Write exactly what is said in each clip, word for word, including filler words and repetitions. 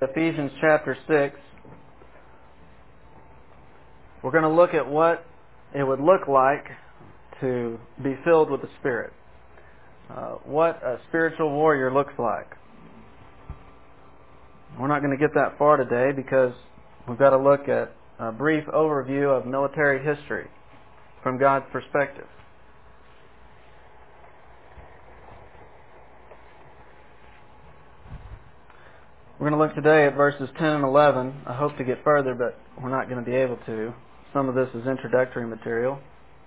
Ephesians chapter six. We're going to look at what it would look like to be filled with the Spirit. Uh, what a spiritual warrior looks like. We're not going to get that far today because we've got to look at a brief overview of military history from God's perspective. We're going to look today at verses ten and eleven. I hope to get further, but we're not going to be able to. Some of this is introductory material.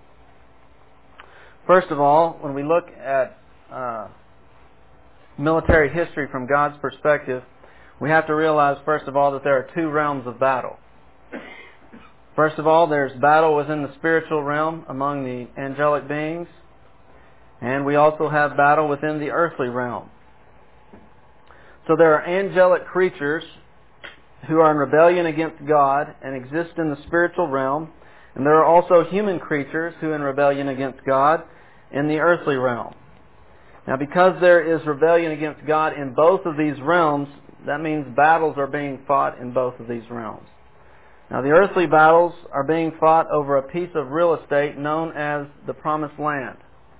First of all, when we look at uh, military history from God's perspective, we have to realize, first of all, that there are two realms of battle. First of all, there's battle within the spiritual realm among the angelic beings, and we also have battle within the earthly realm. So there are angelic creatures who are in rebellion against God and exist in the spiritual realm, and there are also human creatures who are in rebellion against God in the earthly realm. Now, because there is rebellion against God in both of these realms, that means battles are being fought in both of these realms. Now, the earthly battles are being fought over a piece of real estate known as the Promised Land.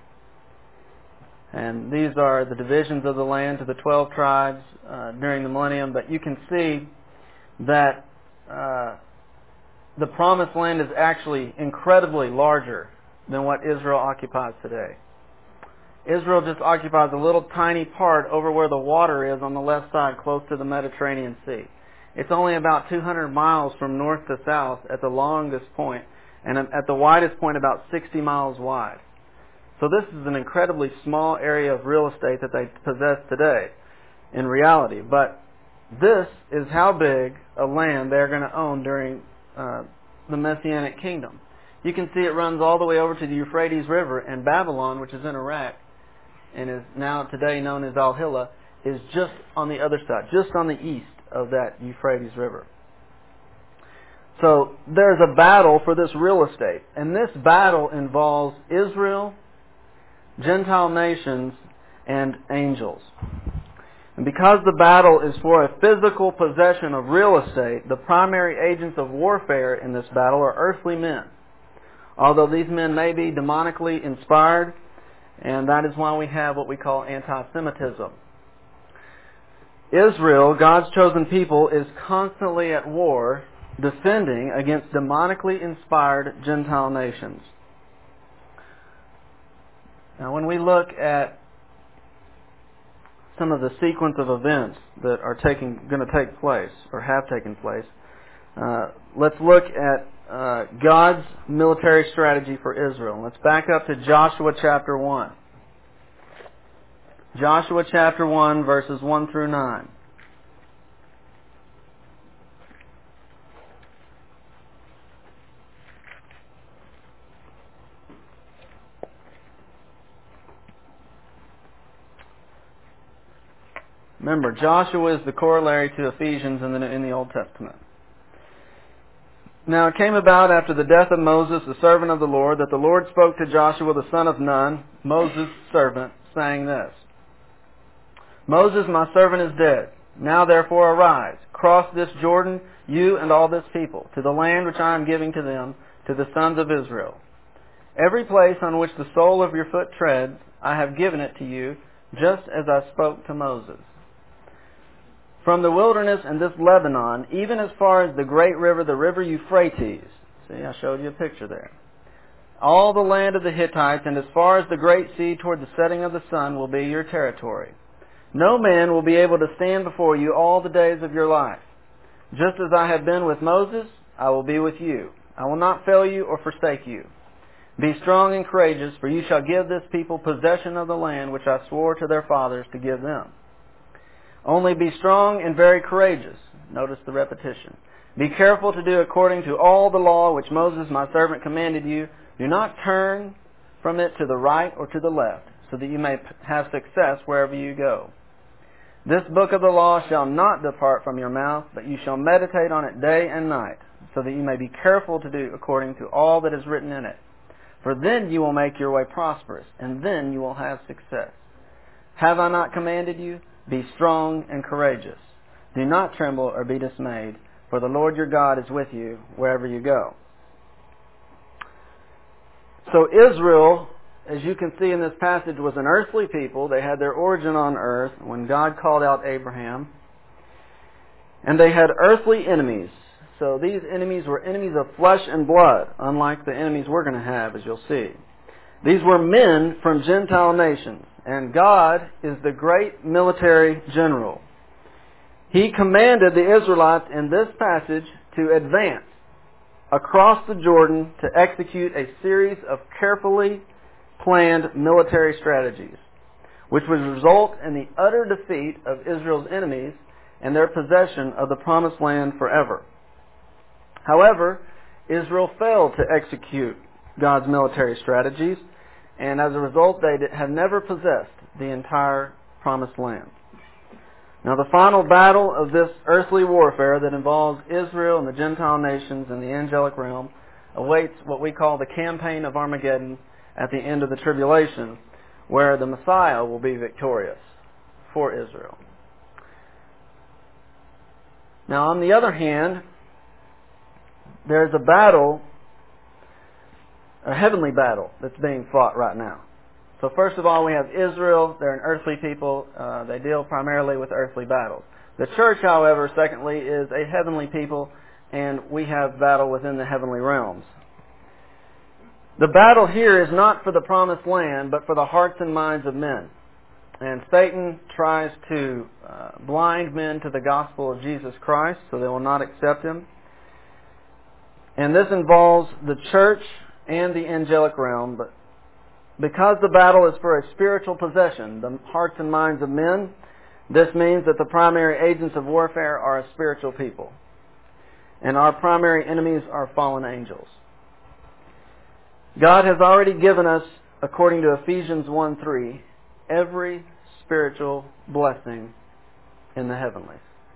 And these are the divisions of the land to the twelve tribes uh, during the millennium. But you can see that uh, the Promised Land is actually incredibly larger than what Israel occupies today. Israel just occupies a little tiny part over where the water is on the left side, close to the Mediterranean Sea. It's only about two hundred miles from north to south at the longest point, and at the widest point about sixty miles wide. So this is an incredibly small area of real estate that they possess today in reality. But this is how big a land they're going to own during uh, the Messianic kingdom. You can see it runs all the way over to the Euphrates River, and Babylon, which is in Iraq and is now today known as Al-Hilla, is just on the other side, just on the east of that Euphrates River. So there's a battle for this real estate, and this battle involves Israel, Gentile nations, and angels. And because the battle is for a physical possession of real estate, the primary agents of warfare in this battle are earthly men. Although these men may be demonically inspired, and that is why we have what we call anti-Semitism. Israel, God's chosen people, is constantly at war defending against demonically inspired Gentile nations. Now, when we look at some of the sequence of events that are taking, going to take place, or have taken place, uh, let's look at uh, God's military strategy for Israel. Let's back up to Joshua chapter one. Joshua chapter one, verses one through nine. Remember, Joshua is the corollary to Ephesians in the, in the Old Testament. Now it came about after the death of Moses, the servant of the Lord, that the Lord spoke to Joshua the son of Nun, Moses' servant, saying this: Moses, my servant, is dead. Now therefore arise, cross this Jordan, you and all this people, to the land which I am giving to them, to the sons of Israel. Every place on which the sole of your foot treads, I have given it to you, just as I spoke to Moses. From the wilderness and this Lebanon, even as far as the great river, the river Euphrates. See, I showed you a picture there. All the land of the Hittites, and as far as the great sea toward the setting of the sun, will be your territory. No man will be able to stand before you all the days of your life. Just as I have been with Moses, I will be with you. I will not fail you or forsake you. Be strong and courageous, for you shall give this people possession of the land which I swore to their fathers to give them. Only be strong and very courageous. Notice the repetition. Be careful to do according to all the law which Moses my servant commanded you. Do not turn from it to the right or to the left, so that you may have success wherever you go. This book of the law shall not depart from your mouth, but you shall meditate on it day and night, so that you may be careful to do according to all that is written in it. For then you will make your way prosperous, and then you will have success. Have I not commanded you? Be strong and courageous. Do not tremble or be dismayed, for the Lord your God is with you wherever you go. So Israel, as you can see in this passage, was an earthly people. They had their origin on earth when God called out Abraham. And they had earthly enemies. So these enemies were enemies of flesh and blood, unlike the enemies we're going to have, as you'll see. These were men from Gentile nations, and God is the great military general. He commanded the Israelites in this passage to advance across the Jordan to execute a series of carefully planned military strategies, which would result in the utter defeat of Israel's enemies and their possession of the promised land forever. However, Israel failed to execute God's military strategies, and as a result, they have never possessed the entire promised land. Now, the final battle of this earthly warfare that involves Israel and the Gentile nations and the angelic realm awaits what we call the campaign of Armageddon at the end of the tribulation, where the Messiah will be victorious for Israel. Now, on the other hand, there's a battle, a heavenly battle, that's being fought right now. So first of all, we have Israel. They're an earthly people. Uh, they deal primarily with earthly battles. The church, however, secondly, is a heavenly people, and we have battle within the heavenly realms. The battle here is not for the promised land, but for the hearts and minds of men. And Satan tries to uh, blind men to the gospel of Jesus Christ, so they will not accept Him. And this involves the church and the angelic realm, but because the battle is for a spiritual possession, the hearts and minds of men, this means that the primary agents of warfare are a spiritual people. And our primary enemies are fallen angels. God has already given us, according to Ephesians one three, every spiritual blessing in the heavenlies.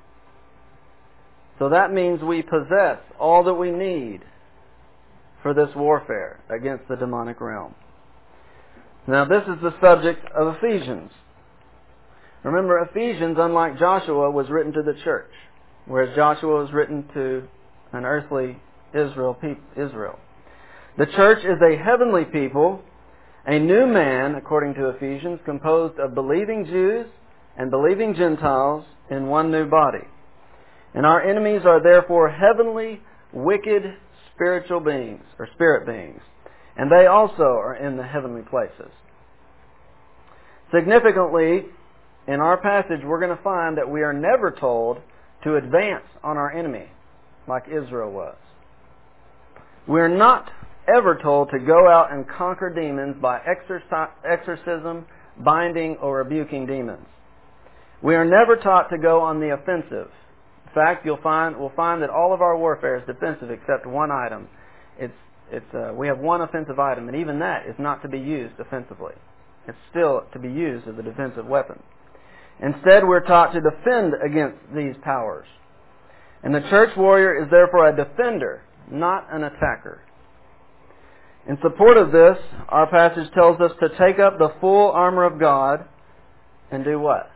So that means we possess all that we need for this warfare against the demonic realm. Now, this is the subject of Ephesians. Remember, Ephesians, unlike Joshua, was written to the church, whereas Joshua was written to an earthly Israel. Israel. The church is a heavenly people, a new man, according to Ephesians, composed of believing Jews and believing Gentiles in one new body. And our enemies are therefore heavenly, wicked, spiritual beings, or spirit beings. And they also are in the heavenly places. Significantly, in our passage, we're going to find that we are never told to advance on our enemy like Israel was. We're not ever told to go out and conquer demons by exorcism, binding, or rebuking demons. We are never taught to go on the offensive. In fact, you'll find we'll find that all of our warfare is defensive except one item. It's it's uh, we have one offensive item, and even that is not to be used offensively. It's still to be used as a defensive weapon. Instead, we're taught to defend against these powers. And the church warrior is therefore a defender, not an attacker. In support of this, our passage tells us to take up the full armor of God and do what?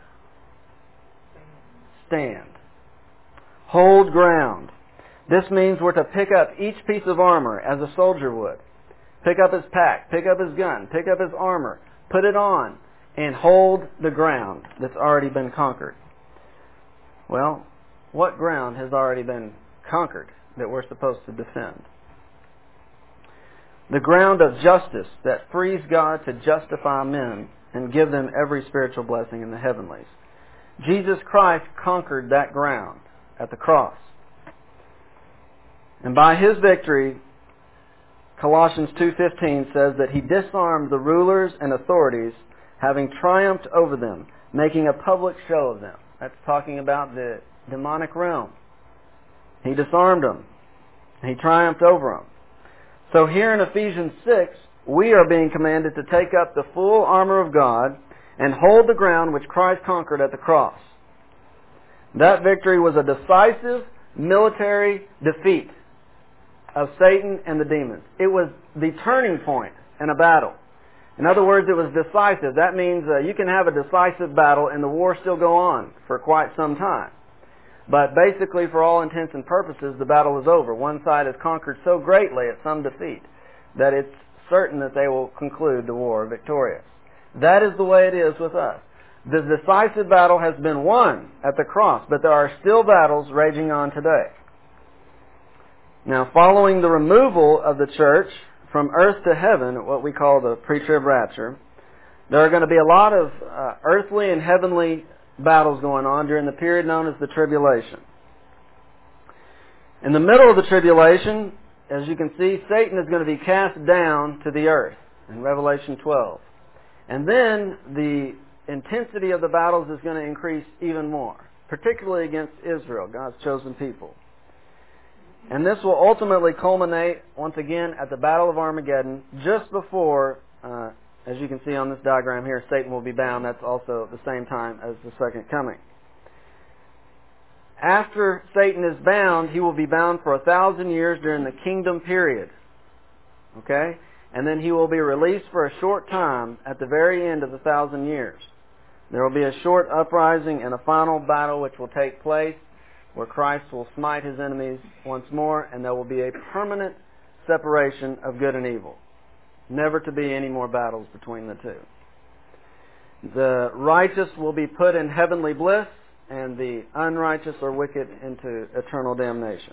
Stand. Hold ground. This means we're to pick up each piece of armor as a soldier would. Pick up his pack, pick up his gun, pick up his armor, put it on, and hold the ground that's already been conquered. Well, what ground has already been conquered that we're supposed to defend? The ground of justice that frees God to justify men and give them every spiritual blessing in the heavenlies. Jesus Christ conquered that ground at the cross. And by His victory, Colossians two fifteen says that He disarmed the rulers and authorities, having triumphed over them, making a public show of them. That's talking about the demonic realm. He disarmed them. He triumphed over them. So here in Ephesians six, we are being commanded to take up the full armor of God and hold the ground which Christ conquered at the cross. That victory was a decisive military defeat of Satan and the demons. It was the turning point in a battle. In other words, it was decisive. That means uh, you can have a decisive battle and the war still go on for quite some time. But basically, for all intents and purposes, the battle is over. One side has conquered so greatly at some defeat that it's certain that they will conclude the war victorious. That is the way it is with us. The decisive battle has been won at the cross, but there are still battles raging on today. Now, following the removal of the church from earth to heaven, what we call the pre-trib rapture, there are going to be a lot of uh, earthly and heavenly battles going on during the period known as the tribulation. In the middle of the tribulation, as you can see, Satan is going to be cast down to the earth in Revelation twelve. And then the intensity of the battles is going to increase even more, particularly against Israel, God's chosen people. And this will ultimately culminate, once again, at the Battle of Armageddon, just before, uh, as you can see on this diagram here, Satan will be bound. That's also the same time as the second coming. After Satan is bound, he will be bound for a thousand years during the kingdom period. Okay? And then he will be released for a short time at the very end of the thousand years. There will be a short uprising and a final battle which will take place where Christ will smite his enemies once more, and there will be a permanent separation of good and evil. Never to be any more battles between the two. The righteous will be put in heavenly bliss, and the unrighteous or wicked into eternal damnation.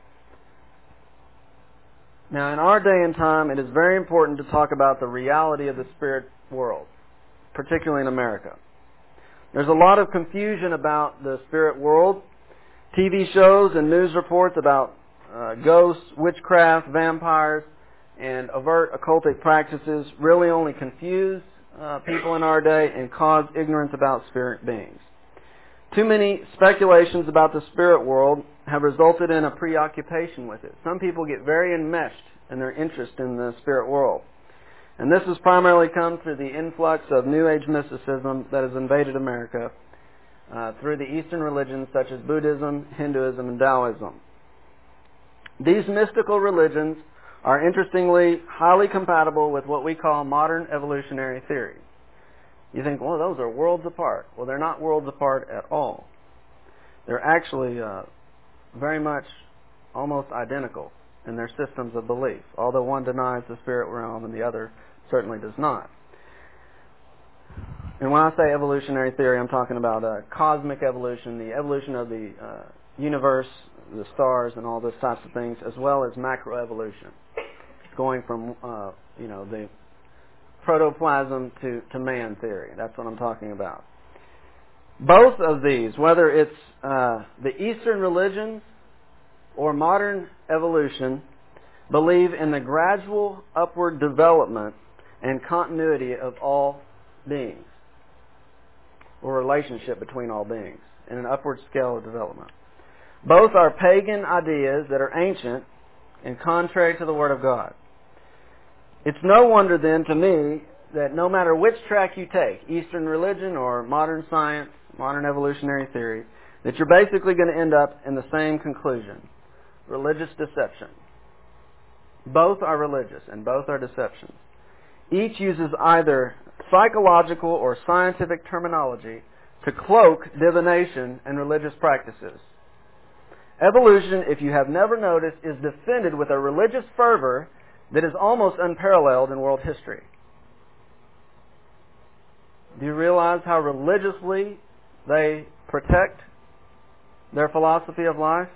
Now, in our day and time, it is very important to talk about the reality of the spirit world, particularly in America. There's a lot of confusion about the spirit world. T V shows and news reports about uh, ghosts, witchcraft, vampires, and overt occultic practices really only confuse uh, people in our day and cause ignorance about spirit beings. Too many speculations about the spirit world have resulted in a preoccupation with it. Some people get very enmeshed in their interest in the spirit world. And this has primarily come through the influx of New Age mysticism that has invaded America uh, through the Eastern religions such as Buddhism, Hinduism, and Taoism. These mystical religions are interestingly highly compatible with what we call modern evolutionary theory. You think, well, those are worlds apart. Well, they're not worlds apart at all. They're actually uh, very much almost identical in their systems of belief, although one denies the spirit realm and the other certainly does not. And when I say evolutionary theory, I'm talking about uh, cosmic evolution, the evolution of the uh, universe, the stars, and all those types of things, as well as macroevolution, going from uh, you know the protoplasm to, to man theory. That's what I'm talking about. Both of these, whether it's uh, the Eastern religions or modern evolution, believe in the gradual upward development and continuity of all beings, or relationship between all beings, in an upward scale of development. Both are pagan ideas that are ancient and contrary to the Word of God. It's no wonder then to me that no matter which track you take, Eastern religion or modern science, modern evolutionary theory, that you're basically going to end up in the same conclusion: religious deception. Both are religious and both are deceptions. Each uses either psychological or scientific terminology to cloak divination and religious practices. Evolution, if you have never noticed, is defended with a religious fervor that is almost unparalleled in world history. Do you realize how religiously they protect their philosophy of life?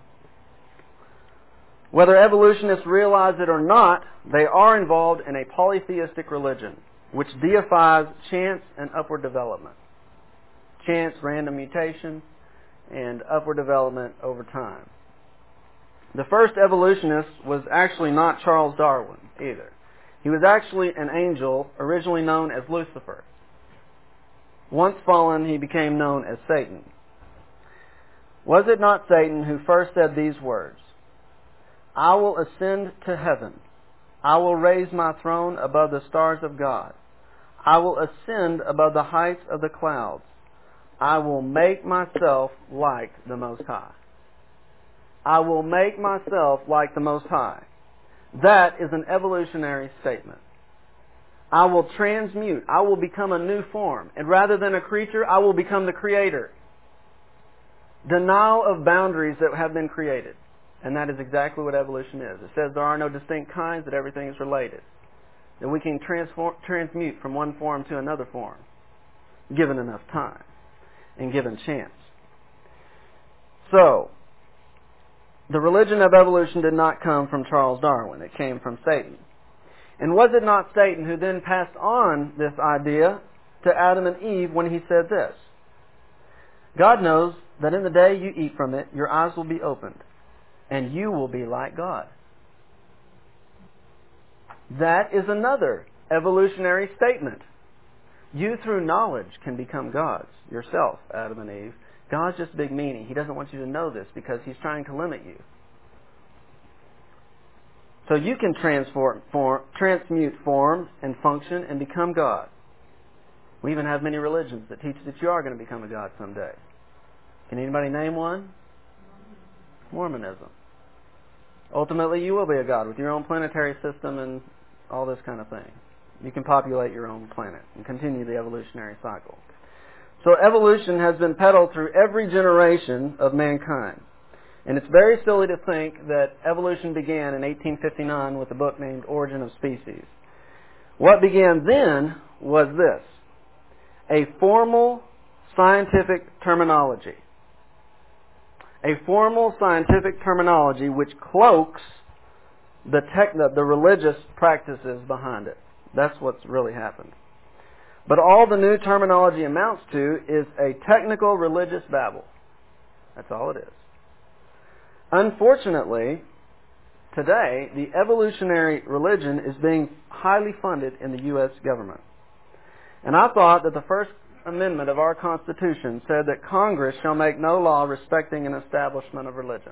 Whether evolutionists realize it or not, they are involved in a polytheistic religion which deifies chance and upward development. Chance, random mutation, and upward development over time. The first evolutionist was actually not Charles Darwin either. He was actually an angel originally known as Lucifer. Once fallen, he became known as Satan. Was it not Satan who first said these words, "I will ascend to heaven. I will raise my throne above the stars of God. I will ascend above the heights of the clouds. I will make myself like the Most High." I will make myself like the Most High. That is an evolutionary statement. I will transmute. I will become a new form. And rather than a creature, I will become the creator. denial of boundaries that have been created. And that is exactly what evolution is. It says there are no distinct kinds, that everything is related. That we can transform, transmute from one form to another form, given enough time and given chance. So, the religion of evolution did not come from Charles Darwin. It came from Satan. And was it not Satan who then passed on this idea to Adam and Eve when he said this? God knows that in the day you eat from it, your eyes will be opened, and you will be like God. That is another evolutionary statement. You, through knowledge, can become gods yourself, Adam and Eve. God's just big meanie. He doesn't want you to know this because He's trying to limit you. So you can transform, form, transmute form and function and become God. We even have many religions that teach that you are going to become a God someday. Can anybody name one? Mormonism. Ultimately, you will be a God with your own planetary system and all this kind of thing. You can populate your own planet and continue the evolutionary cycle. So evolution has been peddled through every generation of mankind. And it's very silly to think that evolution began in eighteen fifty-nine with a book named Origin of Species. What began then was this: a formal scientific terminology. A formal scientific terminology which cloaks the, tech, the, the religious practices behind it. That's what's really happened. But all the new terminology amounts to is a technical religious babble. That's all it is. Unfortunately, today, the evolutionary religion is being highly funded in the U S government. And I thought that the First Amendment of our Constitution said that Congress shall make no law respecting an establishment of religion.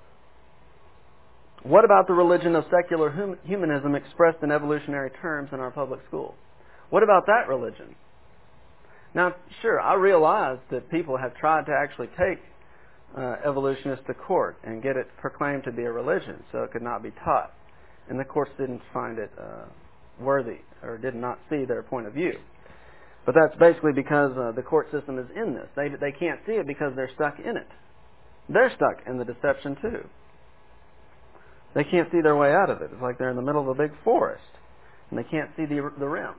What about the religion of secular hum- humanism expressed in evolutionary terms in our public schools? What about that religion? Now, sure, I realize that people have tried to actually take uh, evolutionists to court and get it proclaimed to be a religion so it could not be taught. And the courts didn't find it uh, worthy or did not see their point of view. But that's basically because uh, the court system is in this. They, they can't see it because they're stuck in it. They're stuck in the deception too. They can't see their way out of it. It's like they're in the middle of a big forest and they can't see the, the rim.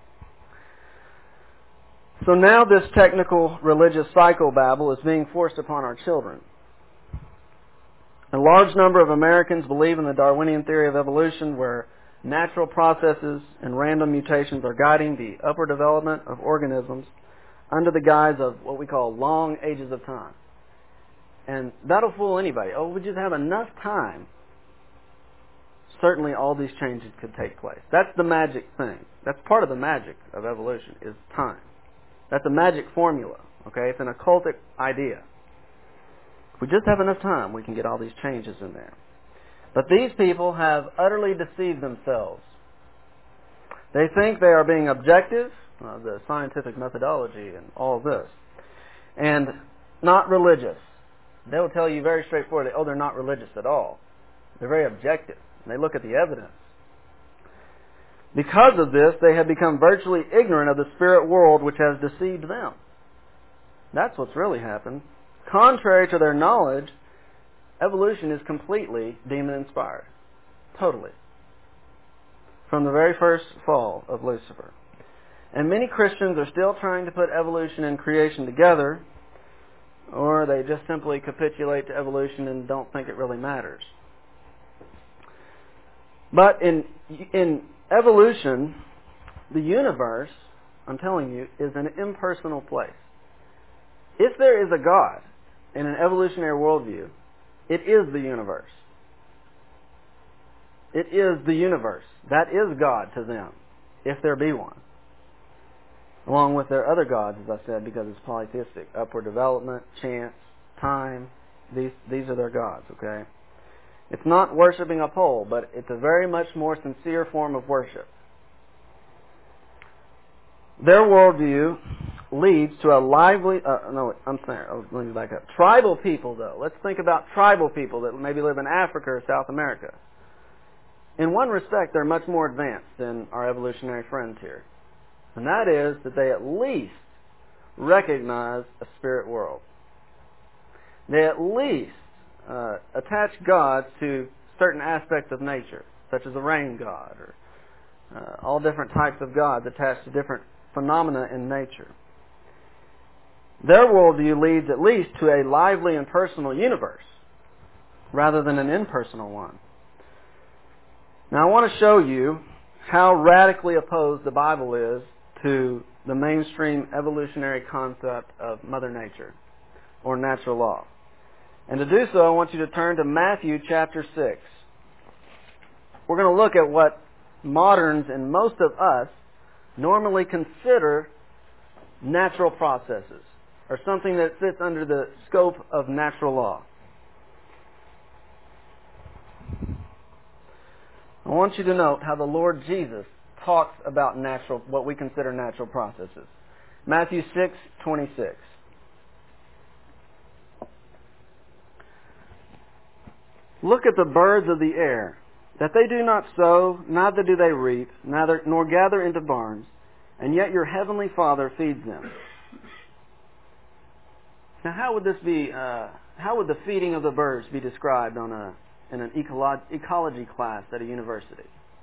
So now this technical religious psychobabble is being forced upon our children. A large number of Americans believe in the Darwinian theory of evolution, where natural processes and random mutations are guiding the upward development of organisms under the guise of what we call long ages of time. And that'll fool anybody. Oh, we just have enough time. Certainly all these changes could take place. That's the magic thing. That's part of the magic of evolution, is time. That's a magic formula, okay? It's an occultic idea. If we just have enough time, we can get all these changes in there. But these people have utterly deceived themselves. They think they are being objective, uh, the scientific methodology and all this, and not religious. They will tell you very straightforwardly, oh, they're not religious at all. They're very objective. And they look at the evidence. Because of this, they have become virtually ignorant of the spirit world which has deceived them. That's what's really happened. Contrary to their knowledge, evolution is completely demon-inspired. Totally. From the very first fall of Lucifer. And many Christians are still trying to put evolution and creation together, or they just simply capitulate to evolution and don't think it really matters. But in in evolution, the universe, I'm telling you, is an impersonal place. If there is a God in an evolutionary worldview, it is the universe. It is the universe. That is God to them, if there be one. Along with their other gods, as I said, because it's polytheistic. Upward development, chance, time, these these are their gods, okay? It's not worshiping a pole, but it's a very much more sincere form of worship. Their worldview leads to a lively, uh, no, I'm sorry, oh, let me back up. Tribal people, though. Let's think about tribal people that maybe live in Africa or South America. In one respect, they're much more advanced than our evolutionary friends here. And that is that they at least recognize a spirit world. they at least uh, attach gods to certain aspects of nature, such as a rain god, or uh, all different types of gods attached to different phenomena in nature. Their worldview leads at least to a lively and personal universe, rather than an impersonal one. Now I want to show you how radically opposed the Bible is to the mainstream evolutionary concept of Mother Nature, or natural law. And to do so, I want you to turn to Matthew chapter six. We're going to look at what moderns and most of us normally consider natural processes, or something that fits under the scope of natural law. I want you to note how the Lord Jesus talks about natural, what we consider natural processes. Matthew six twenty-six. Look at the birds of the air, that they do not sow, neither do they reap, neither nor gather into barns, and yet your heavenly Father feeds them. Now, how would this be? Uh, how would the feeding of the birds be described on a in an ecolo- ecology class at a university?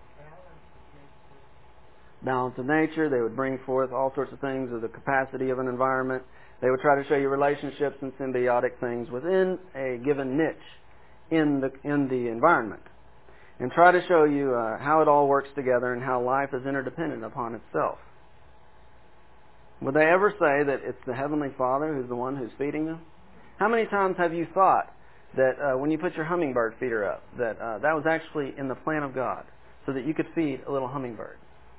Balance of nature. They would bring forth all sorts of things of the capacity of an environment. They would try to show you relationships and symbiotic things within a given niche in the in the environment, and try to show you uh, how it all works together and how life is interdependent upon itself. Would they ever say that it's the Heavenly Father who's the one who's feeding them? How many times have you thought that uh, when you put your hummingbird feeder up, that uh, that was actually in the plan of God, so that you could feed a little hummingbird?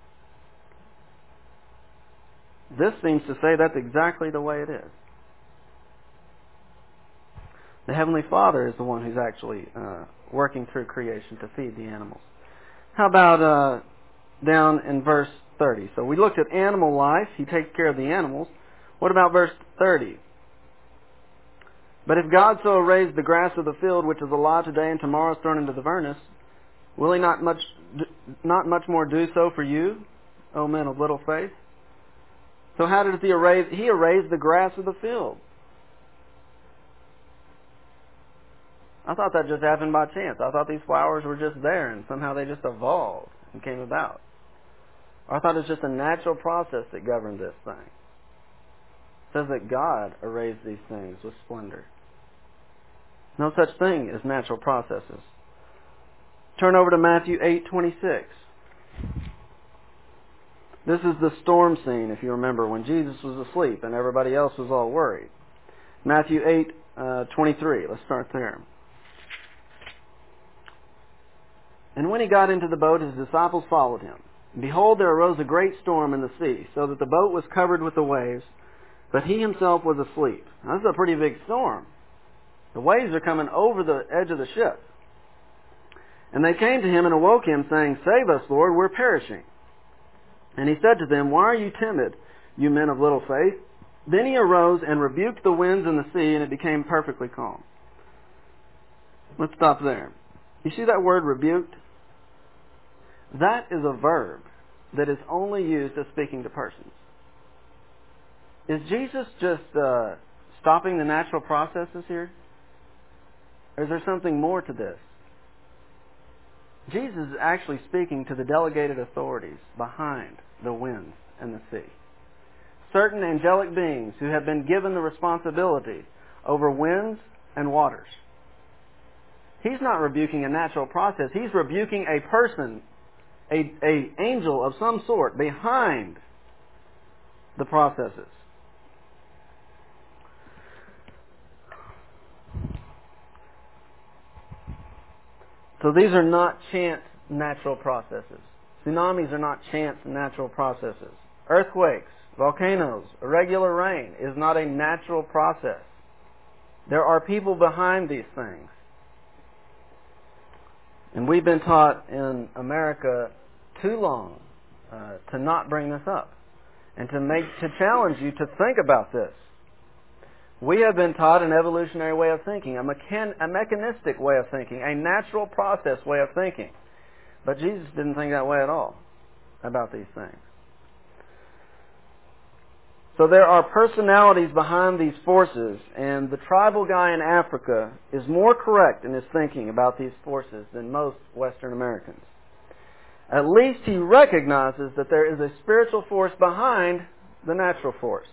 This seems to say that's exactly the way it is. The Heavenly Father is the one who's actually uh, working through creation to feed the animals. How about uh, down in verse thirty? So we looked at animal life. He takes care of the animals. What about verse thirty? But if God so raised the grass of the field, which is alive today and tomorrow is thrown into the furnace, will He not much not much more do so for you, O men of little faith? So how did He erase? He erased the grass of the field. I thought that just happened by chance. I thought these flowers were just there and somehow they just evolved and came about. Or I thought it was just a natural process that governed this thing. It says that God arranged these things with splendor. No such thing as natural processes. Turn over to Matthew eight twenty-six. This is the storm scene, if you remember, when Jesus was asleep and everybody else was all worried. Matthew eight twenty-three. Let's start there. And when He got into the boat, His disciples followed Him. Behold, there arose a great storm in the sea, so that the boat was covered with the waves, but He Himself was asleep. Now, this is a pretty big storm. The waves are coming over the edge of the ship. And they came to Him and awoke Him, saying, Save us, Lord, we're perishing. And He said to them, Why are you timid, you men of little faith? Then He arose and rebuked the winds and the sea, and it became perfectly calm. Let's stop there. You see that word rebuked? That is a verb that is only used as speaking to persons. Is Jesus just uh, stopping the natural processes here? Or is there something more to this? Jesus is actually speaking to the delegated authorities behind the winds and the sea. Certain angelic beings who have been given the responsibility over winds and waters. He's not rebuking a natural process. He's rebuking a person, a, a angel of some sort behind the processes. So these are not chance natural processes. Tsunamis are not chance natural processes. Earthquakes, volcanoes, irregular rain is not a natural process. There are people behind these things. And we've been taught in America too long uh, to not bring this up and to make to challenge you to think about this. We have been taught an evolutionary way of thinking, a, mechan- a mechanistic way of thinking, a natural process way of thinking. But Jesus didn't think that way at all about these things. So there are personalities behind these forces, and the tribal guy in Africa is more correct in his thinking about these forces than most Western Americans. At least he recognizes that there is a spiritual force behind the natural force.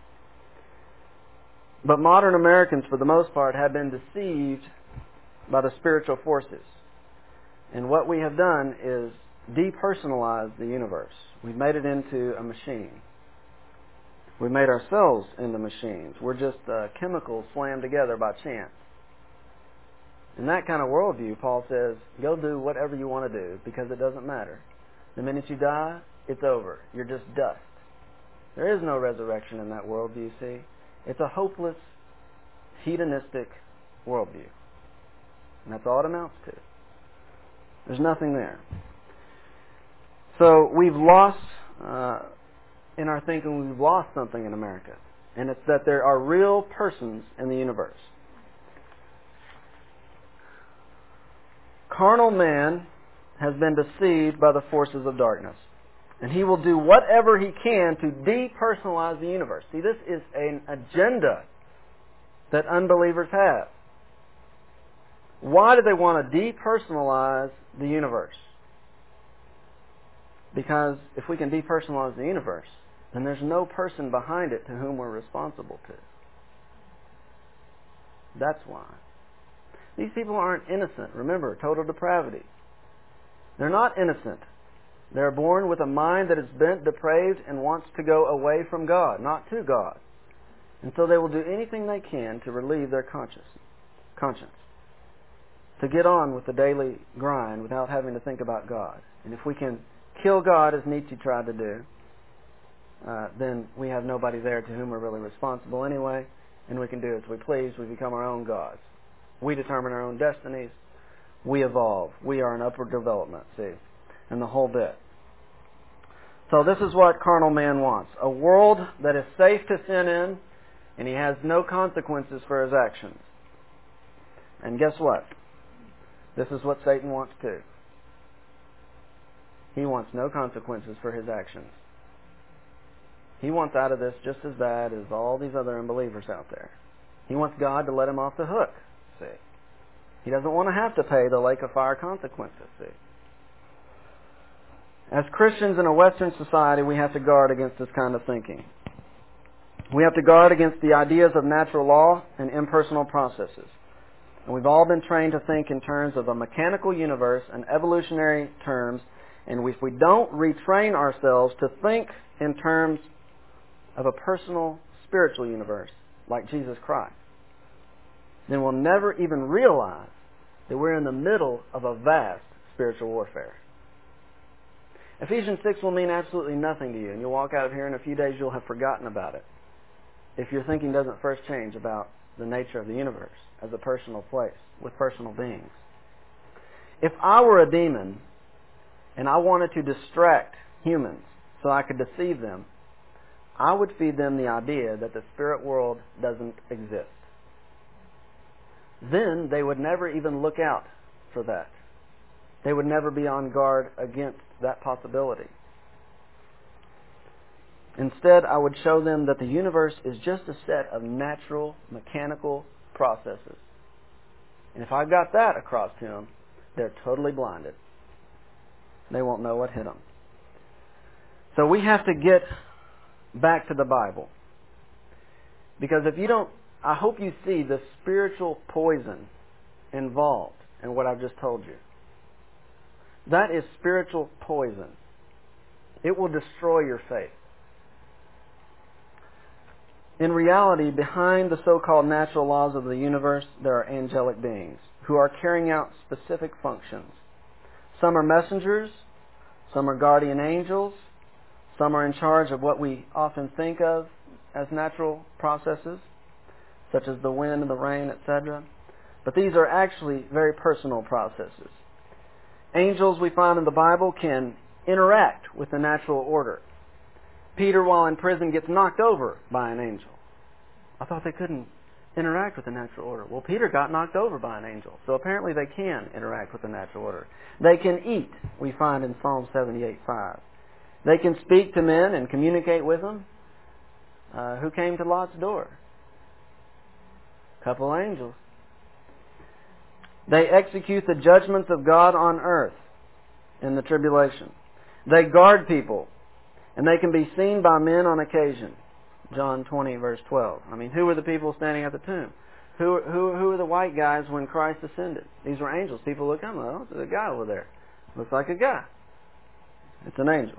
But modern Americans, for the most part, have been deceived by the spiritual forces. And what we have done is depersonalize the universe. We've made it into a machine. We've made ourselves into machines. We're just uh, chemicals slammed together by chance. In that kind of worldview, Paul says, go do whatever you want to do because it doesn't matter. The minute you die, it's over. You're just dust. There is no resurrection in that worldview, see? It's a hopeless, hedonistic worldview. And that's all it amounts to. There's nothing there. So we've lost, uh, in our thinking, we've lost something in America. And it's that there are real persons in the universe. Carnal man has been deceived by the forces of darkness. And he will do whatever he can to depersonalize the universe. See, this is an agenda that unbelievers have. Why do they want to depersonalize the universe? Because if we can depersonalize the universe, then there's no person behind it to whom we're responsible to. That's why. These people aren't innocent. Remember, total depravity. They're not innocent. They're born with a mind that is bent, depraved, and wants to go away from God, not to God. And so they will do anything they can to relieve their conscience, conscience, to get on with the daily grind without having to think about God. And if we can kill God, as Nietzsche tried to do, uh, then we have nobody there to whom we're really responsible anyway, and we can do as we please. We become our own gods. We determine our own destinies. We evolve. We are in upward development, see, and the whole bit. So this is what carnal man wants. A world that is safe to sin in, and he has no consequences for his actions. And guess what? This is what Satan wants too. He wants no consequences for his actions. He wants out of this just as bad as all these other unbelievers out there. He wants God to let him off the hook, see. He doesn't want to have to pay the lake of fire consequences, see. As Christians in a Western society, we have to guard against this kind of thinking. We have to guard against the ideas of natural law and impersonal processes. And we've all been trained to think in terms of a mechanical universe and evolutionary terms, and if we don't retrain ourselves to think in terms of a personal, spiritual universe, like Jesus Christ, then we'll never even realize that we're in the middle of a vast spiritual warfare. Ephesians six will mean absolutely nothing to you, and you'll walk out of here in a few days, you'll have forgotten about it, if your thinking doesn't first change about the nature of the universe as a personal place with personal beings. If I were a demon and I wanted to distract humans so I could deceive them, I would feed them the idea that the spirit world doesn't exist. Then they would never even look out for that. They would never be on guard against that possibility. Instead, I would show them that the universe is just a set of natural, mechanical processes. And if I got that across to them, they're totally blinded. They won't know what hit them. So we have to get back to the Bible. Because if you don't, I hope you see the spiritual poison involved in what I've just told you. That is spiritual poison. It will destroy your faith. In reality, behind the so-called natural laws of the universe, there are angelic beings who are carrying out specific functions. Some are messengers, some are guardian angels, some are in charge of what we often think of as natural processes, such as the wind and the rain, et cetera. But these are actually very personal processes. Angels, we find in the Bible, can interact with the natural order. Peter, while in prison, gets knocked over by an angel. I thought they couldn't interact with the natural order. Well, Peter got knocked over by an angel. So apparently they can interact with the natural order. They can eat, we find in Psalm seventy-eight five. They can speak to men and communicate with them. Uh, who came to Lot's door? A couple angels. They execute the judgments of God on earth in the tribulation. They guard people, and they can be seen by men on occasion. John twenty, verse twelve. I mean, who were the people standing at the tomb? Who who who were the white guys when Christ ascended? These were angels. People look up, oh, there's a guy over there. Looks like a guy. It's an angel.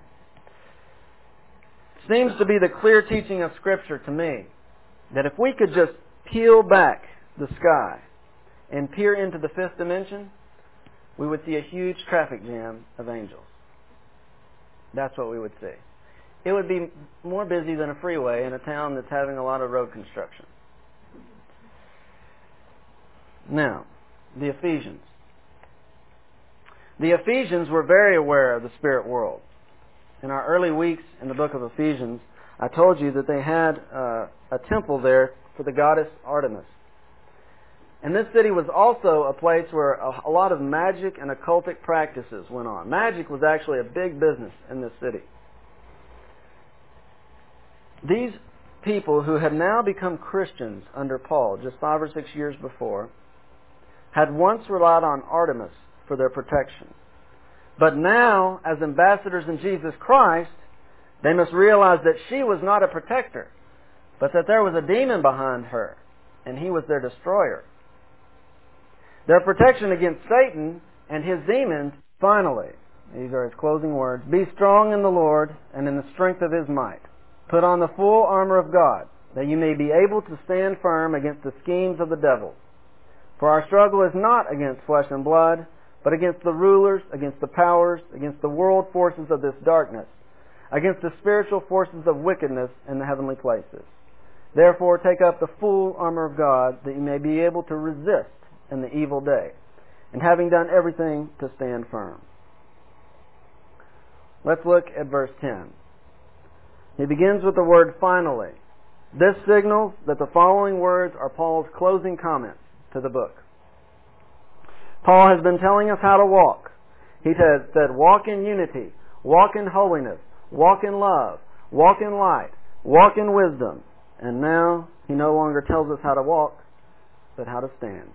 Seems to be the clear teaching of Scripture to me that if we could just peel back the sky and peer into the fifth dimension, we would see a huge traffic jam of angels. That's what we would see. It would be more busy than a freeway in a town that's having a lot of road construction. Now, the Ephesians. The Ephesians were very aware of the spirit world. In our early weeks in the book of Ephesians, I told you that they had uh, a temple there for the goddess Artemis. And this city was also a place where a, a lot of magic and occultic practices went on. Magic was actually a big business in this city. These people who had now become Christians under Paul just five or six years before had once relied on Artemis for their protection. But now, as ambassadors in Jesus Christ, they must realize that she was not a protector, but that there was a demon behind her, and he was their destroyer. Their protection against Satan and his demons, finally, these are his closing words, be strong in the Lord and in the strength of his might. Put on the full armor of God, that you may be able to stand firm against the schemes of the devil. For our struggle is not against flesh and blood, but against the rulers, against the powers, against the world forces of this darkness, against the spiritual forces of wickedness in the heavenly places. Therefore take up the full armor of God, that you may be able to resist in the evil day, and having done everything, to stand firm. Let's look at verse ten. He begins with the word finally. This signals that the following words are Paul's closing comments to the book. Paul has been telling us how to walk. He said, said, walk in unity, walk in holiness, walk in love, walk in light, walk in wisdom. And now he no longer tells us how to walk, but how to stand.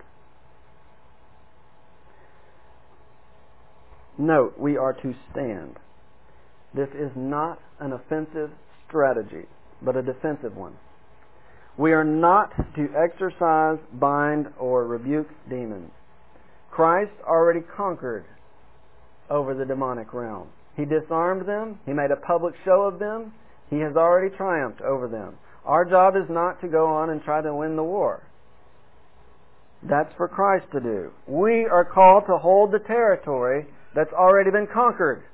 Note, we are to stand. This is not an offensive strategy, but a defensive one. We are not to exorcise, bind, or rebuke demons. Christ already conquered over the demonic realm. He disarmed them. He made a public show of them. He has already triumphed over them. Our job is not to go on and try to win the war. That's for Christ to do. We are called to hold the territory that's already been conquered.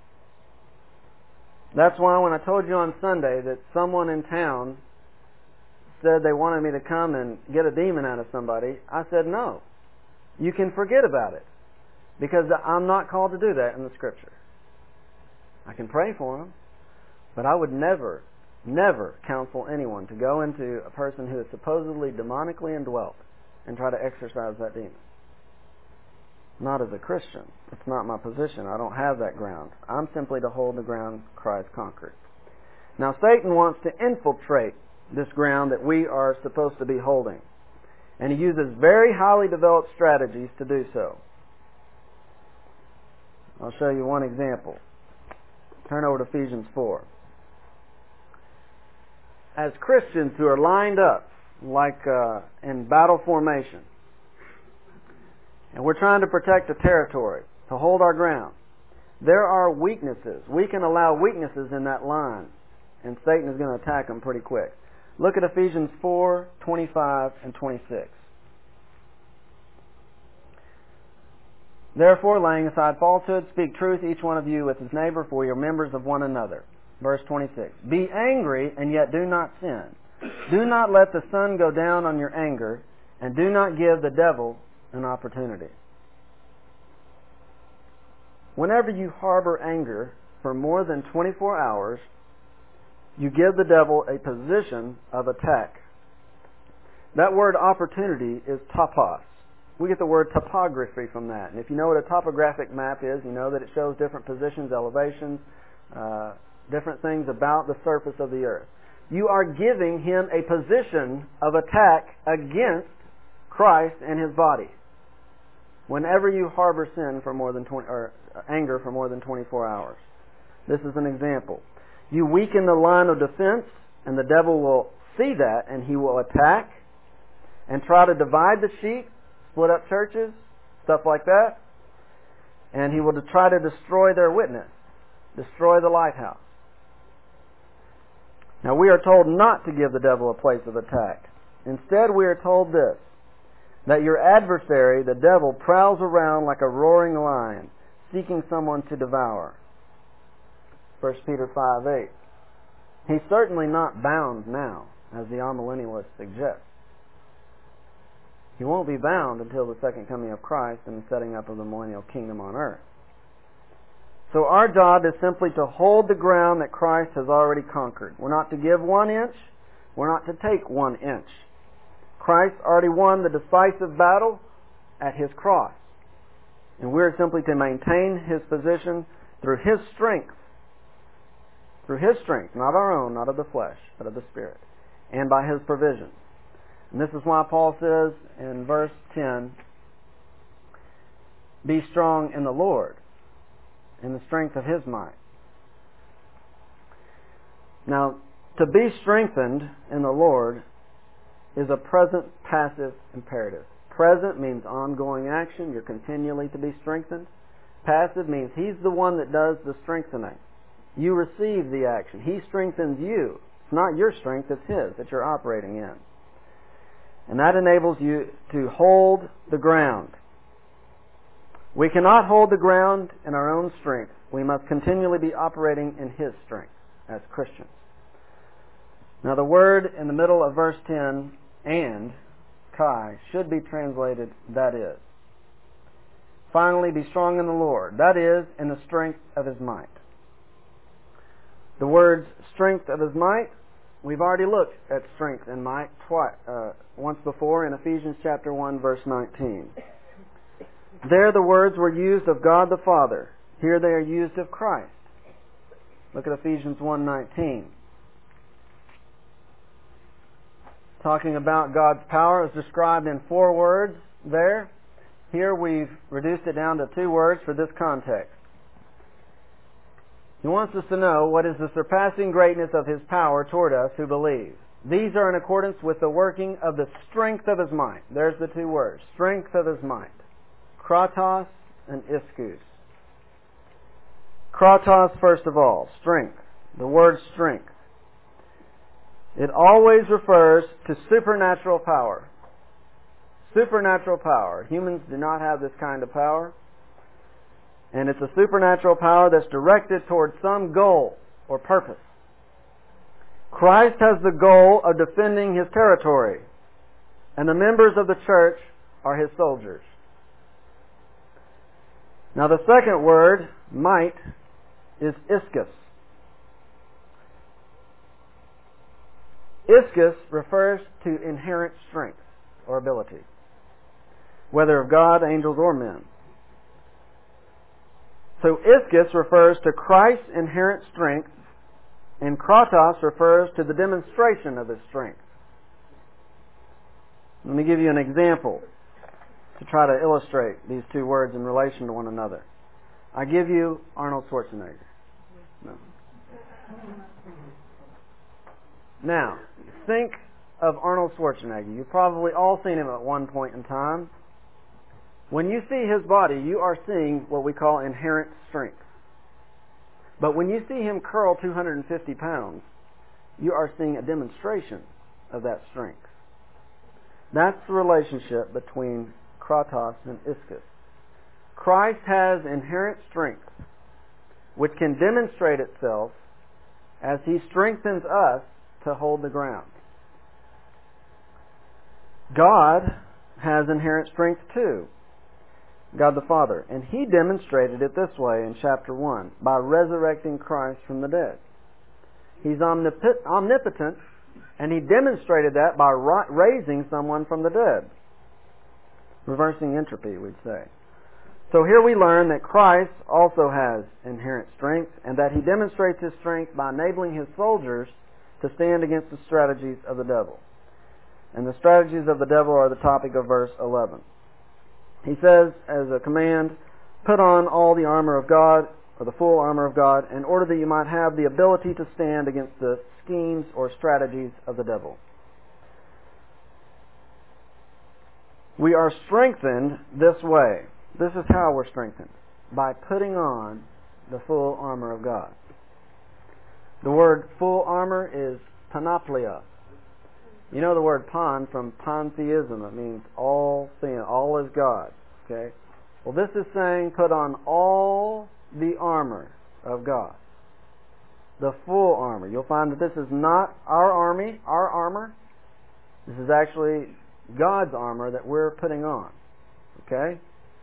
That's why when I told you on Sunday that someone in town said they wanted me to come and get a demon out of somebody, I said no. You can forget about it, because I'm not called to do that in the Scripture. I can pray for them, but I would never, never counsel anyone to go into a person who is supposedly demonically indwelt and try to exorcise that demon. Not as a Christian. It's not my position. I don't have that ground. I'm simply to hold the ground Christ conquered. Now Satan wants to infiltrate this ground that we are supposed to be holding. And he uses very highly developed strategies to do so. I'll show you one example. Turn over to Ephesians four. As Christians who are lined up like uh, in battle formation, and we're trying to protect a territory, to hold our ground, there are weaknesses. We can allow weaknesses in that line, and Satan is going to attack them pretty quick. Look at Ephesians four, twenty-five and twenty-six. Therefore, laying aside falsehood, speak truth, each one of you with his neighbor, for you're members of one another. Verse twenty-six. Be angry, and yet do not sin. Do not let the sun go down on your anger, and do not give the devil an opportunity. Whenever you harbor anger for more than twenty-four hours, you give the devil a position of attack. That word opportunity is topos. We get the word topography from that. And if you know what a topographic map is, you know that it shows different positions, elevations, uh, different things about the surface of the earth. you are giving him a position of attack against Christ and his body. Whenever you harbor sin for more than twenty, or anger for more than twenty-four hours. This is an example. You weaken the line of defense, and the devil will see that, and he will attack and try to divide the sheep, split up churches, stuff like that. And he will try to destroy their witness, destroy the lighthouse. Now, we are told not to give the devil a place of attack. Instead, we are told this, that your adversary, the devil, prowls around like a roaring lion, seeking someone to devour. First Peter five eight. He's certainly not bound now, as the amillennialist suggests. He won't be bound until the second coming of Christ and the setting up of the millennial kingdom on earth. So our job is simply to hold the ground that Christ has already conquered. We're not to give one inch. We're not to take one inch. Christ already won the decisive battle at his cross. And we're simply to maintain his position through his strength. Through his strength, not our own, not of the flesh, but of the Spirit. And by his provision. And this is why Paul says in verse ten, be strong in the Lord, in the strength of his might. Now, to be strengthened in the Lord is a present passive imperative. Present means ongoing action. You're continually to be strengthened. Passive means he's the one that does the strengthening. You receive the action. He strengthens you. It's not your strength, it's his that you're operating in. And that enables you to hold the ground. We cannot hold the ground in our own strength. We must continually be operating in his strength as Christians. Now the word in the middle of verse ten, and, kai, should be translated, that is. Finally, be strong in the Lord. That is, in the strength of his might. The words strength of his might, we've already looked at strength and might twice, uh, once before in Ephesians chapter one, verse nineteen. There the words were used of God the Father. Here they are used of Christ. Look at Ephesians one nineteen. Talking about God's power is described in four words there. Here we've reduced it down to two words for this context. He wants us to know what is the surpassing greatness of his power toward us who believe. These are in accordance with the working of the strength of his might. There's the two words. Strength of his might. Kratos and ischus. Kratos, first of all. Strength. The word strength. It always refers to supernatural power. Supernatural power. Humans do not have this kind of power. And it's a supernatural power that's directed towards some goal or purpose. Christ has the goal of defending his territory, and the members of the church are his soldiers. Now the second word, might, is ischus. Ischus refers to inherent strength or ability, whether of God, angels, or men. So ischus refers to Christ's inherent strength, and kratos refers to the demonstration of his strength. Let me give you an example to try to illustrate these two words in relation to one another. I give you Arnold Schwarzenegger. No. Now, think of Arnold Schwarzenegger. You've probably all seen him at one point in time. When you see his body, you are seeing what we call inherent strength. But when you see him curl two hundred fifty pounds, you are seeing a demonstration of that strength. That's the relationship between kratos and ischus. Christ has inherent strength, which can demonstrate itself as he strengthens us to hold the ground. God has inherent strength too. God the Father. And he demonstrated it this way in chapter one, by resurrecting Christ from the dead. He's omnipotent, and he demonstrated that by raising someone from the dead. Reversing entropy, we'd say. So here we learn that Christ also has inherent strength, and that he demonstrates his strength by enabling his soldiers to stand against the strategies of the devil. And the strategies of the devil are the topic of verse eleven. He says, as a command, put on all the armor of God, or the full armor of God, in order that you might have the ability to stand against the schemes or strategies of the devil. We are strengthened this way. This is how we're strengthened. By putting on the full armor of God. The word full armor is panoplia. You know the word pan from pantheism. It means all sin, all is God. Okay? Well, this is saying put on all the armor of God. The full armor. You'll find that this is not our army, our armor. This is actually God's armor that we're putting on. Okay?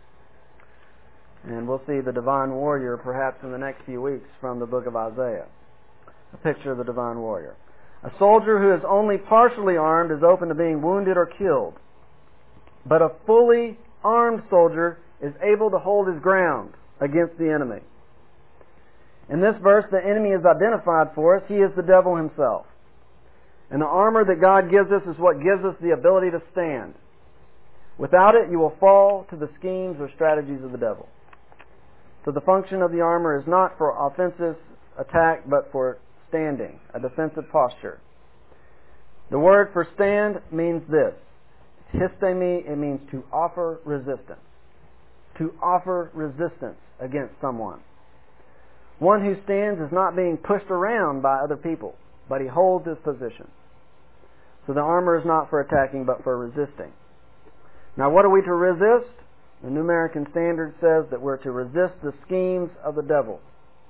And we'll see the divine warrior perhaps in the next few weeks from the book of Isaiah. A picture of the divine warrior. A soldier who is only partially armed is open to being wounded or killed. But a fully armed soldier is able to hold his ground against the enemy. In this verse, the enemy is identified for us. He is the devil himself. And the armor that God gives us is what gives us the ability to stand. Without it, you will fall to the schemes or strategies of the devil. So the function of the armor is not for offensive attack, but for standing, a defensive posture. The word for stand means this. Histemi, it means to offer resistance. To offer resistance against someone. One who stands is not being pushed around by other people, but he holds his position. So the armor is not for attacking, but for resisting. Now what are we to resist? The New American Standard says that we're to resist the schemes of the devil.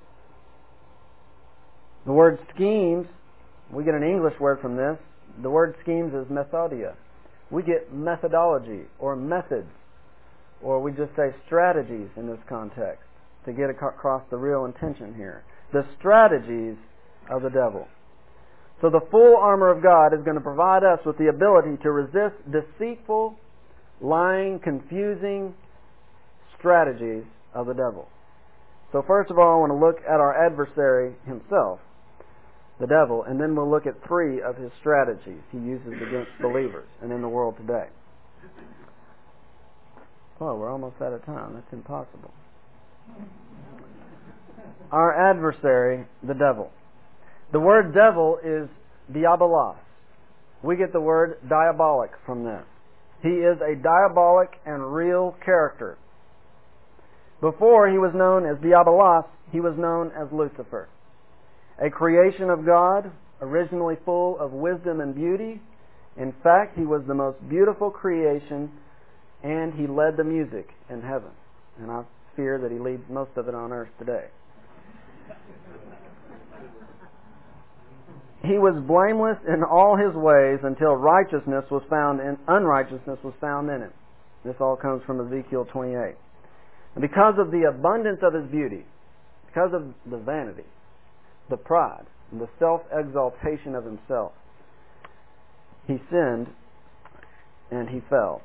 The word schemes, we get an English word from this. The word schemes is methodia. We get methodology or methods, or we just say strategies in this context to get across the real intention here. The strategies of the devil. So the full armor of God is going to provide us with the ability to resist deceitful, lying, confusing strategies of the devil. So first of all, I want to look at our adversary himself, the devil, and then we'll look at three of his strategies he uses against believers and in the world today. Oh, we're almost out of time. That's impossible. Our adversary, the devil. The word devil is diabolos. We get the word diabolic from this. He is a diabolic and real character. Before he was known as Diabolos, he was known as Lucifer. A creation of God, originally full of wisdom and beauty. In fact, he was the most beautiful creation, and he led the music in heaven. And I fear that he leads most of it on earth today. He was blameless in all his ways until righteousness was found in unrighteousness was found in him. This all comes from Ezekiel twenty-eight. And because of the abundance of his beauty, because of the vanity, the pride, and the self-exaltation of himself, he sinned and he fell.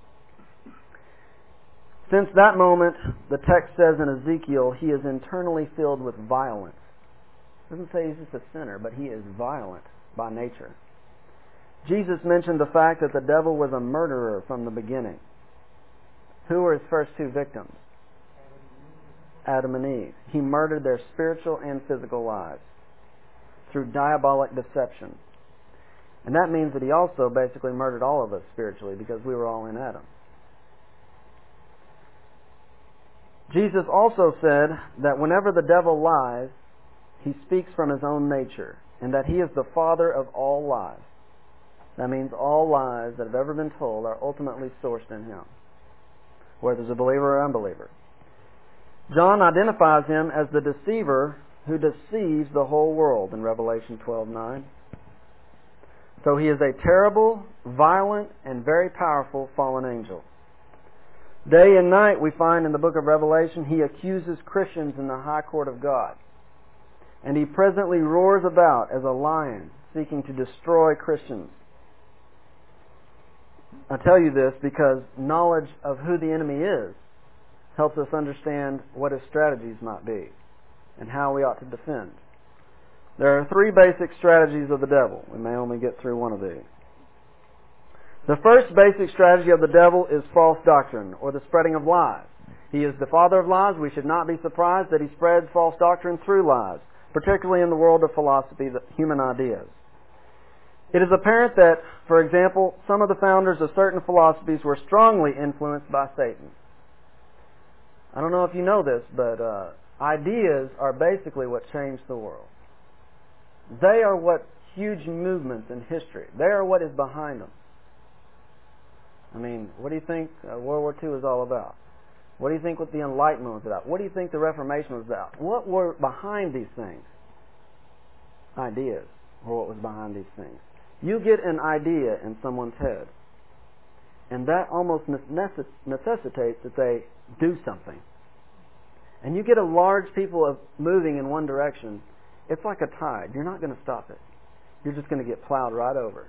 Since that moment, the text says in Ezekiel, he is internally filled with violence. It doesn't say he's just a sinner, but he is violent by nature. Jesus mentioned the fact that the devil was a murderer from the beginning. Who were his first two victims? Adam and Eve. He murdered their spiritual and physical lives through diabolic deception. And that means that he also basically murdered all of us spiritually because we were all in Adam. Jesus also said that whenever the devil lies, he speaks from his own nature, and that he is the father of all lies. That means all lies that have ever been told are ultimately sourced in him, whether it's a believer or unbeliever. John identifies him as the deceiver who deceives the whole world in Revelation twelve nine. So he is a terrible, violent, and very powerful fallen angel. Day and night we find in the book of Revelation he accuses Christians in the high court of God. And he presently roars about as a lion seeking to destroy Christians. I tell you this because knowledge of who the enemy is helps us understand what his strategies might be and how we ought to defend. There are three basic strategies of the devil. We may only get through one of these. The first basic strategy of the devil is false doctrine, or the spreading of lies. He is the father of lies. We should not be surprised that he spreads false doctrine through lies, particularly in the world of philosophy, the human ideas. It is apparent that, for example, some of the founders of certain philosophies were strongly influenced by Satan. I don't know if you know this, but uh, ideas are basically what changed the world. They are what huge movements in history, they are what is behind them. I mean, what do you think uh, World War Two was all about? What do you think what the Enlightenment was about? What do you think the Reformation was about? What were behind these things? Ideas were what was behind these things. You get an idea in someone's head, and that almost necess- necessitates that they do something. And you get a large people of moving in one direction, it's like a tide. You're not going to stop it. You're just going to get plowed right over.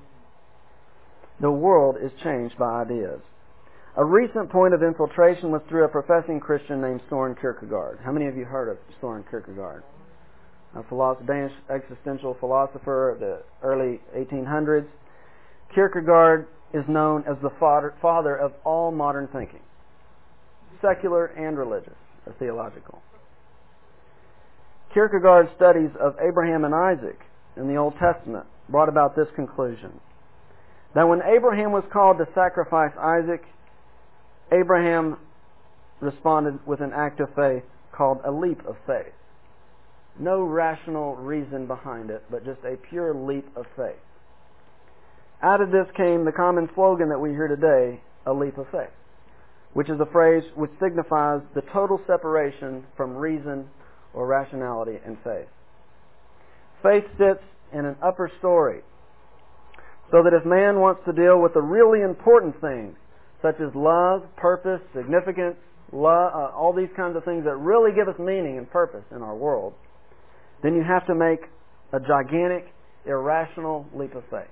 The world is changed by ideas. A recent point of infiltration was through a professing Christian named Soren Kierkegaard. How many of you heard of Soren Kierkegaard? A philosopher, Danish existential philosopher of the early eighteen hundreds. Kierkegaard is known as the father, father of all modern thinking, secular and religious, or theological. Kierkegaard's studies of Abraham and Isaac in the Old Testament brought about this conclusion: that when Abraham was called to sacrifice Isaac, Abraham responded with an act of faith called a leap of faith. No rational reason behind it, but just a pure leap of faith. Out of this came the common slogan that we hear today, a leap of faith, which is a phrase which signifies the total separation from reason or rationality and faith. Faith sits in an upper story, so that if man wants to deal with the really important things, such as love, purpose, significance, love, uh, all these kinds of things that really give us meaning and purpose in our world, then you have to make a gigantic, irrational leap of faith.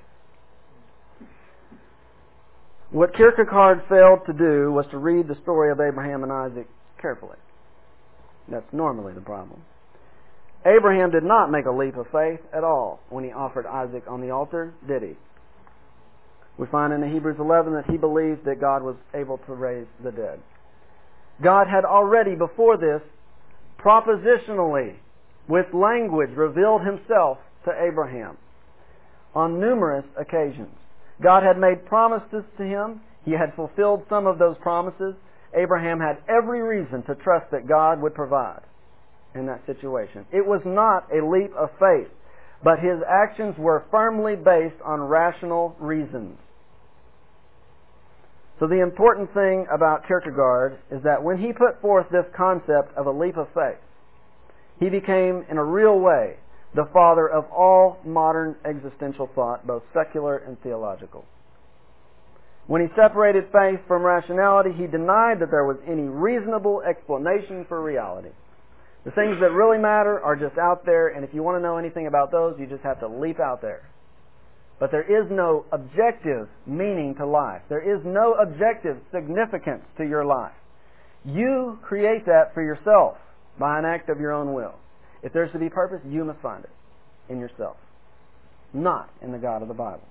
What Kierkegaard failed to do was to read the story of Abraham and Isaac carefully. That's normally the problem. Abraham did not make a leap of faith at all when he offered Isaac on the altar, did he? We find in Hebrews eleven that he believed that God was able to raise the dead. God had already before this, propositionally, with language, revealed himself to Abraham on numerous occasions. God had made promises to him. He had fulfilled some of those promises. Abraham had every reason to trust that God would provide in that situation. It was not a leap of faith, but his actions were firmly based on rational reasons. So the important thing about Kierkegaard is that when he put forth this concept of a leap of faith, he became, in a real way, the father of all modern existential thought, both secular and theological. When he separated faith from rationality, he denied that there was any reasonable explanation for reality. The things that really matter are just out there, and if you want to know anything about those, you just have to leap out there. But there is no objective meaning to life. There is no objective significance to your life. You create that for yourself by an act of your own will. If there's to be purpose, you must find it in yourself, not in the God of the Bible.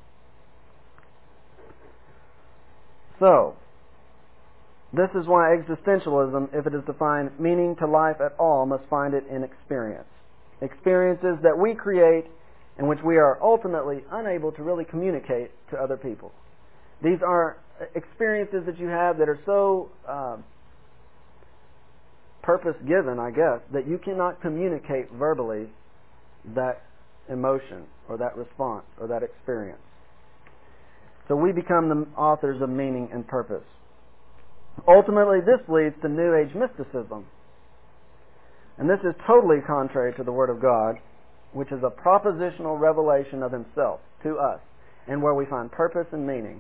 So, this is why existentialism, if it is to find meaning to life at all, must find it in experience. Experiences that we create in which we are ultimately unable to really communicate to other people. These are experiences that you have that are so uh, purpose-given, I guess, that you cannot communicate verbally that emotion or that response or that experience. So we become the authors of meaning and purpose. Ultimately, this leads to New Age mysticism. And this is totally contrary to the Word of God, which is a propositional revelation of Himself to us, and where we find purpose and meaning.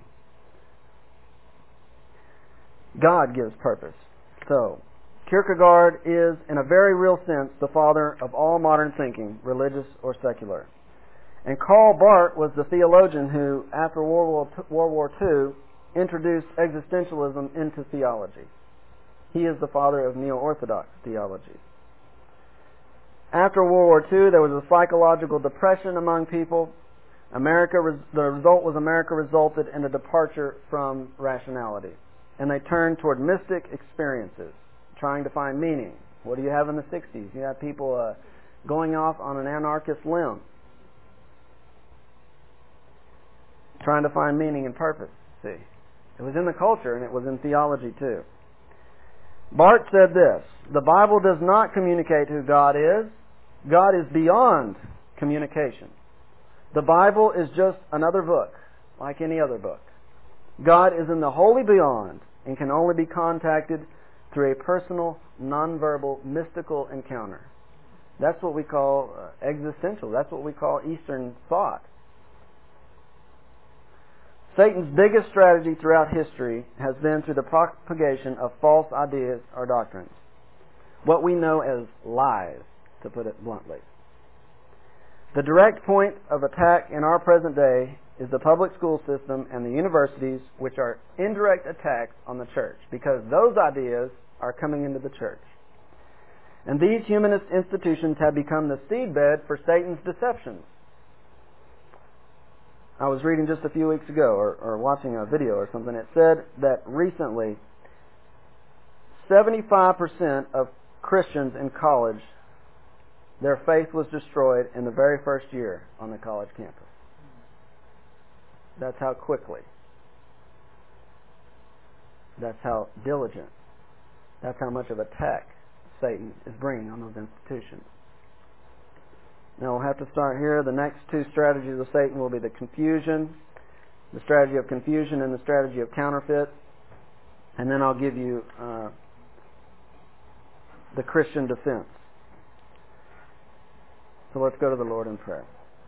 God gives purpose. So, Kierkegaard is, in a very real sense, the father of all modern thinking, religious or secular. And Karl Barth was the theologian who, after World War Two, introduced existentialism into theology. He is the father of neo-Orthodox theology. After World War Two, there was a psychological depression among people. America, the result was America resulted in a departure from rationality. And they turned toward mystic experiences, trying to find meaning. What do you have in the sixties? You have people uh, going off on an anarchist limb, trying to find meaning and purpose. See, it was in the culture and it was in theology too. Barth said this: the Bible does not communicate who God is. God is beyond communication. The Bible is just another book, like any other book. God is in the holy beyond and can only be contacted through a personal, nonverbal, mystical encounter. That's what we call uh, existential. That's what we call Eastern thought. Satan's biggest strategy throughout history has been through the propagation of false ideas or doctrines. What we know as lies, to put it bluntly. The direct point of attack in our present day is the public school system and the universities, which are indirect attacks on the church, because those ideas are coming into the church. And these humanist institutions have become the seedbed for Satan's deceptions. I was reading just a few weeks ago, or, or watching a video or something, it said that recently seventy-five percent of Christians in college, their faith was destroyed in the very first year on the college campus. That's how quickly. That's how diligent. That's how much of a attack Satan is bringing on those institutions. Now we'll have to start here. The next two strategies of Satan will be the confusion, the strategy of confusion and the strategy of counterfeit. And then I'll give you uh, the Christian defense. So let's go to the Lord in prayer.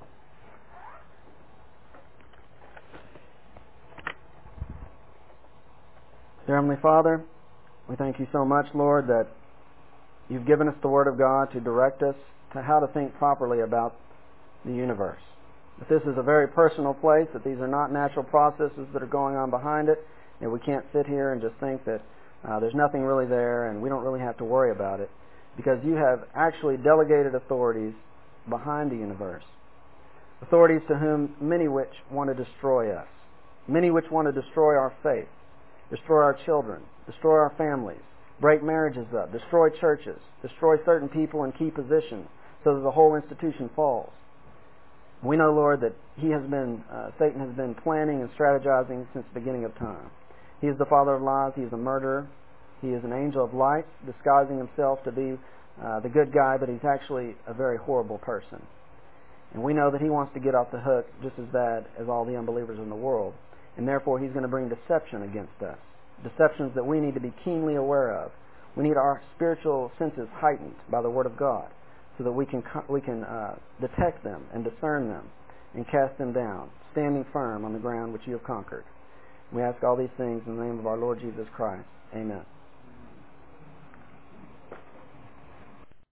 Dear Heavenly Father, we thank you so much, Lord, that you've given us the Word of God to direct us to how to think properly about the universe. That this is a very personal place, that these are not natural processes that are going on behind it, and we can't sit here and just think that uh, there's nothing really there and we don't really have to worry about it, because you have actually delegated authorities behind the universe. Authorities to whom many which want to destroy us. Many which want to destroy our faith, destroy our children, destroy our families, break marriages up, destroy churches, destroy certain people in key positions so that the whole institution falls. We know, Lord, that he has been, uh, Satan has been planning and strategizing since the beginning of time. He is the father of lies. He is a murderer. He is an angel of light, disguising himself to be uh, the good guy, but he's actually a very horrible person. And we know that he wants to get off the hook just as bad as all the unbelievers in the world. And therefore he's going to bring deception against us. Deceptions that we need to be keenly aware of. We need our spiritual senses heightened by the Word of God so that we can we can uh, detect them and discern them and cast them down, standing firm on the ground which you have conquered. We ask all these things in the name of our Lord Jesus Christ. Amen.